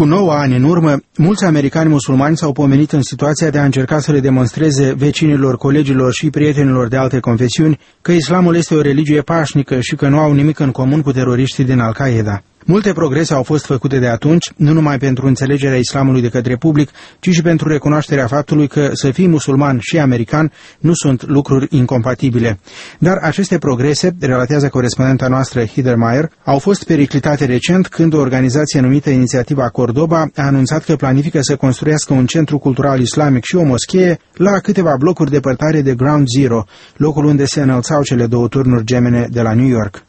Cu 9 ani în urmă, mulți americani musulmani s-au pomenit în situația de a încerca să le demonstreze vecinilor, colegilor și prietenilor de alte confesiuni că islamul este o religie pașnică și că nu au nimic în comun cu teroriștii din Al-Qaeda. Multe progrese au fost făcute de atunci, nu numai pentru înțelegerea islamului de către public, ci și pentru recunoașterea faptului că să fii musulman și american nu sunt lucruri incompatibile. Dar aceste progrese, relatează corespondenta noastră Heather Meyer, au fost periclitate recent când o organizație numită Inițiativa Cordoba a anunțat că planifică să construiască un centru cultural islamic și o moschee la câteva blocuri depărtare de Ground Zero, locul unde se înălțau cele două turnuri gemene de la New York.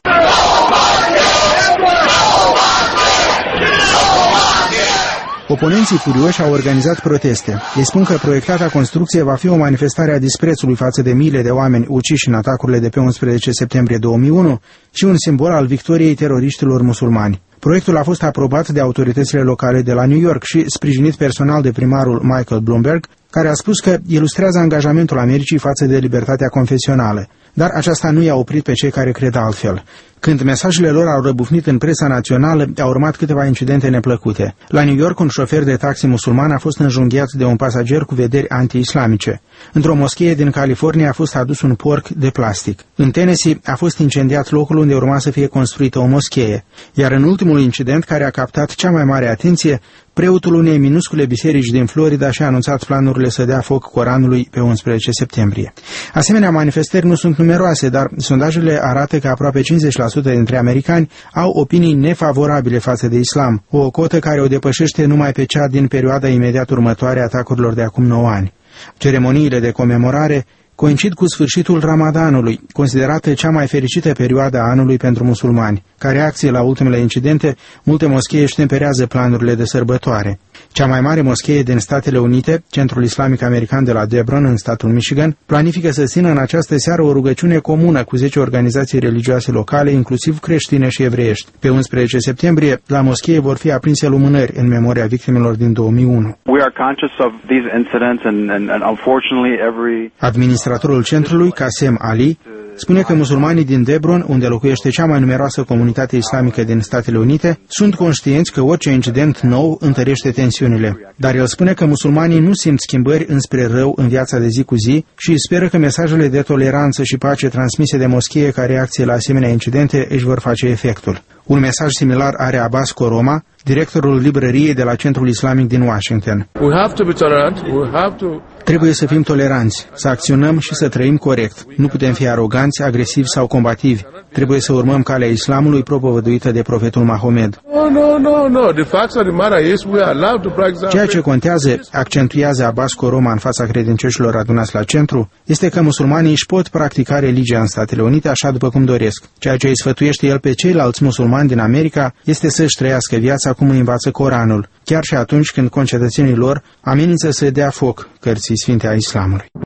Oponenții furioși au organizat proteste. Ei spun că proiectata construcție va fi o manifestare a disprețului față de miile de oameni uciși în atacurile de pe 11 septembrie 2001 și un simbol al victoriei teroriștilor musulmani. Proiectul a fost aprobat de autoritățile locale de la New York și sprijinit personal de primarul Michael Bloomberg, care a spus că ilustrează angajamentul Americii față de libertatea confesională. Dar aceasta nu i-a oprit pe cei care cred altfel. Când mesajele lor au răbufnit în presa națională, au urmat câteva incidente neplăcute. La New York, un șofer de taxi musulman a fost înjunghiat de un pasager cu vederi anti-islamice. Într-o moschee din California a fost adus un porc de plastic. În Tennessee a fost incendiat locul unde urma să fie construită o moschee. Iar în ultimul incident, care a captat cea mai mare atenție, preotul unei minuscule biserici din Florida și-a anunțat planurile să dea foc Coranului pe 11 septembrie. Asemenea manifestări nu sunt numeroase, dar sondajele arată că aproape 50% dintre americani au opinii nefavorabile față de islam, o cotă care o depășește numai pe cea din perioada imediat următoare a atacurilor de acum 9 ani. Ceremoniile de comemorare coincid cu sfârșitul Ramadanului, considerată cea mai fericită perioadă a anului pentru musulmani. Ca reacție la ultimele incidente, multe moschee își temperează planurile de sărbătoare. Cea mai mare moschee din Statele Unite, Centrul Islamic American de la Dearborn, în statul Michigan, planifică să țină în această seară o rugăciune comună cu 10 organizații religioase locale, inclusiv creștine și evreiești. Pe 11 septembrie, la moschee vor fi aprinse lumânări în memoria victimelor din 2001. Administratorul centrului, Qasem Ali, spune că musulmanii din Dearborn, unde locuiește cea mai numeroasă comunitate islamică din Statele Unite, sunt conștienți că orice incident nou întărește tensiunile. Dar el spune că musulmanii nu simt schimbări înspre rău în viața de zi cu zi și speră că mesajele de toleranță și pace transmise de moschee ca reacție la asemenea incidente își vor face efectul. Un mesaj similar are Abbas Koroma, directorul librăriei de la Centrul Islamic din Washington. Trebuie să fim toleranți, să acționăm și să trăim corect. Nu putem fi aroganți, agresivi sau combativi. Trebuie să urmăm calea islamului propovăduită de profetul Mahomed. Ceea ce contează, accentuează Abbas Koroma în fața credincioșilor adunați la centru, este că musulmanii își pot practica religia în Statele Unite așa după cum doresc. Ceea ce îi sfătuiește el pe ceilalți musulmani din America este să-și trăiască viața cum îi învață Coranul, chiar și atunci când concetățenii lor amenință să dea foc cărții sfinte a islamului.